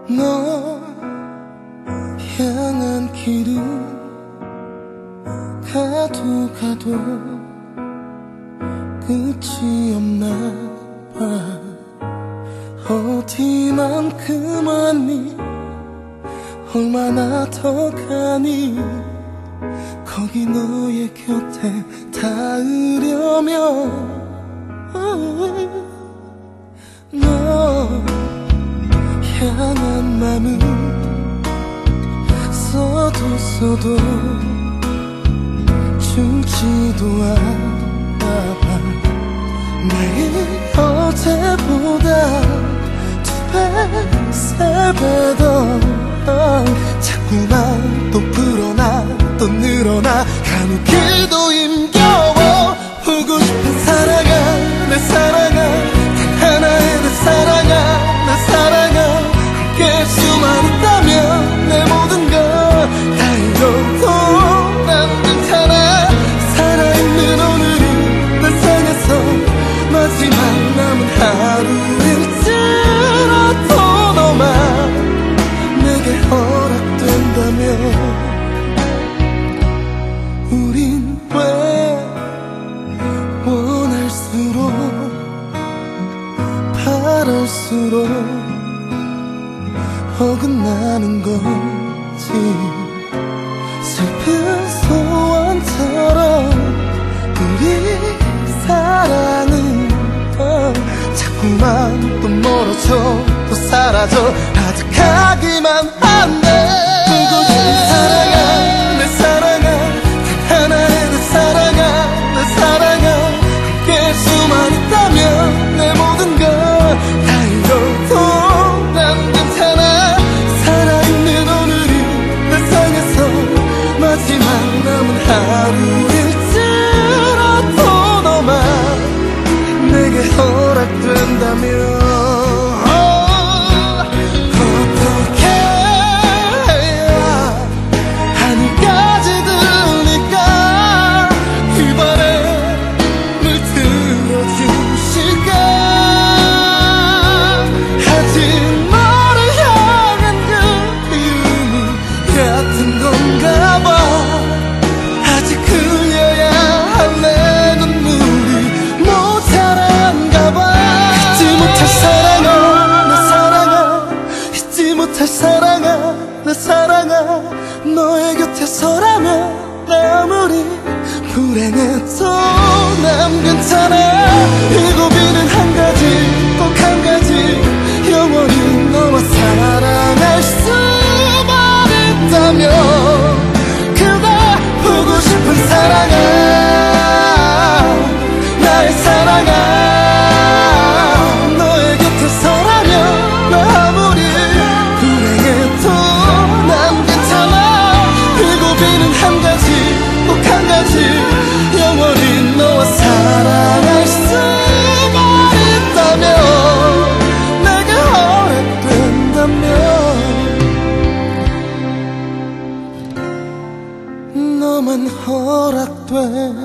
널 향한 길은 가도 가도 끝이 없나 봐. 어디만큼만이 얼마나 더 가니 거기 너의 곁에 닿으려면 너 향한 맘은 써도 죽지도 않아 봐. 매일 어제보다 2배, 3배 더 자꾸만 또 불어나 또 늘어나 가누기도 힘겨워. 보고 싶은 사랑아 내 사랑아 단 하나의 내 사랑아 내 사랑아 함께 할 수만 있다면 내 모든 걸 다 잃어도 난 괜찮아. 살아있는 오늘이 내 삶에서 마지막 남은 하루일지라도 너만 내게 허락된다면 우린 왜 원할수록 바랄수록 어긋나는 건지. 슬픈 소원처럼 우리 사랑은 자꾸만 또 멀어져 또 사라져 아득하기만 한데. 보고 싶은 사랑아 내 사랑아 단 하나의 내 사랑아 내 사랑아 함께 할 수만 있다면 내 모든 걸 다 잃어도 난 괜찮아. 살아있는 오늘이 내 삶에서 마지막 남은 하루일지라도 너만 내게 허락된다면 어떻게 해야 하늘까지 들리까. 이 바람을 들어주실까. 아직 너를 향한 그리움이 같은 건가 봐. 아직 흘려야 할 내 눈물이 모자란가 봐. 잊지 못할 사랑아 내 사랑아 잊지 못할 사랑아 내 사랑아 너의 곁에서라면 아무리 불행해도 난 괜찮아. 일곱이는 한 가지 꼭 한 가지 영원히 너와 사랑할 수만 있다면 그대 보고 싶은 사랑아 나의 사랑아 너의 곁에서라면 아무리 불행해도 난 괜찮아. 일곱이는 한 가지 꼭 한 가지 영원히 너와 사랑할 수만 있다면 내게 허락된다면 너만 허락된다면